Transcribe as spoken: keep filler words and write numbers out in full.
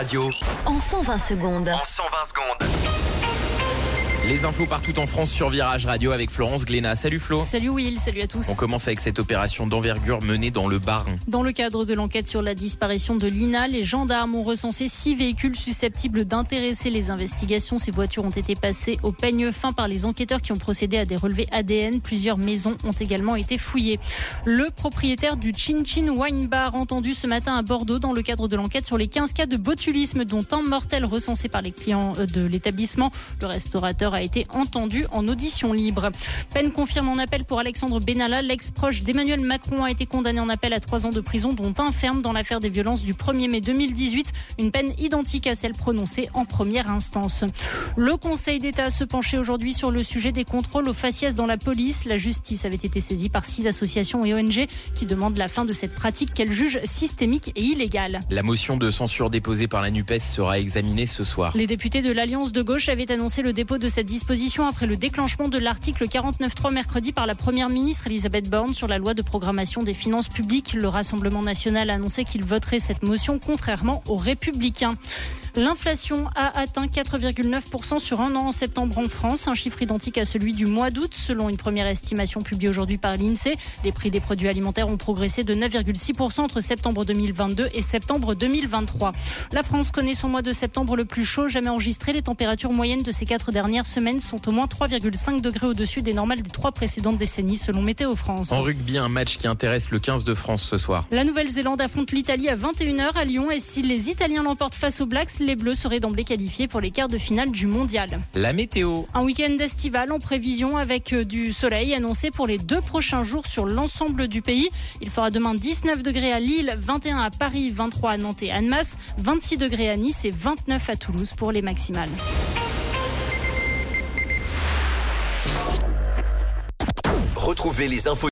Radio. En cent vingt secondes. En cent vingt secondes. Les infos partout en France sur Virage Radio avec Florence Glénat. Salut Flo. Salut Will, salut à tous. On commence avec cette opération d'envergure menée dans le Bas-Rhin. Dans le cadre de l'enquête sur la disparition de Lina, les gendarmes ont recensé six véhicules susceptibles d'intéresser les investigations. Ces voitures ont été passées au peigne fin par les enquêteurs qui ont procédé à des relevés A D N. Plusieurs maisons ont également été fouillées. Le propriétaire du Chin Chin Wine Bar entendu ce matin à Bordeaux dans le cadre de l'enquête sur les quinze cas de botulisme dont un mortel recensé par les clients de l'établissement. Le restaurateur a été entendu en audition libre. Peine confirme en appel pour Alexandre Benalla. L'ex-proche d'Emmanuel Macron a été condamné en appel à trois ans de prison, dont un ferme dans l'affaire des violences du premier mai deux mille dix-huit. Une peine identique à celle prononcée en première instance. Le Conseil d'État se penchait aujourd'hui sur le sujet des contrôles aux faciès dans la police. La justice avait été saisie par six associations et O N G qui demandent la fin de cette pratique qu'elle juge systémique et illégale. La motion de censure déposée par la NUPES sera examinée ce soir. Les députés de l'Alliance de gauche avaient annoncé le dépôt de cette disposition après le déclenchement de l'article quarante-neuf trois mercredi par la première ministre Elisabeth Borne sur la loi de programmation des finances publiques. Le Rassemblement national a annoncé qu'il voterait cette motion contrairement aux Républicains. L'inflation a atteint quatre virgule neuf pour cent sur un an en septembre en France, un chiffre identique à celui du mois d'août. Selon une première estimation publiée aujourd'hui par l'INSEE, les prix des produits alimentaires ont progressé de neuf virgule six pour cent entre septembre deux mille vingt-deux et septembre deux mille vingt-trois. La France connaît son mois de septembre le plus chaud jamais enregistré. Les températures moyennes de ces quatre dernières semaines sont au moins trois virgule cinq degrés au-dessus des normales des trois précédentes décennies selon Météo France. En rugby, un match qui intéresse le quinze de France ce soir. La Nouvelle-Zélande affronte l'Italie à vingt et une heures à Lyon et si les Italiens l'emportent face aux Blacks, les Bleus seraient d'emblée qualifiés pour les quarts de finale du mondial. La météo. Un week-end estival en prévision avec du soleil annoncé pour les deux prochains jours sur l'ensemble du pays. Il fera demain dix-neuf degrés à Lille, vingt et un à Paris, vingt-trois à Nantes et Annemasse, vingt-six degrés à Nice et vingt-neuf à Toulouse pour les maximales. Retrouvez les infos